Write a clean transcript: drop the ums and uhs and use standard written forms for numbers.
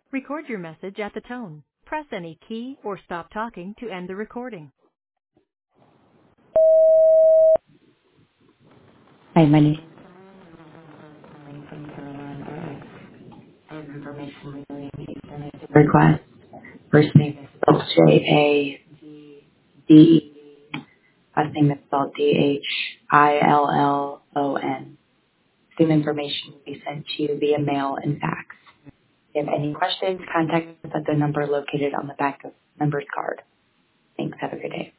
Record your message at the tone. Press any key or stop talking to end the recording. Hi, my name is from Carolina. I have information regarding the Internet request. First name is spelled J-A-D-D-E. Last name is spelled D-H-I-L-L-O-N. Same information will be sent to you via mail and fax. If you have any questions, contact us at the number located on the back of the member's card. Thanks. Have a good day.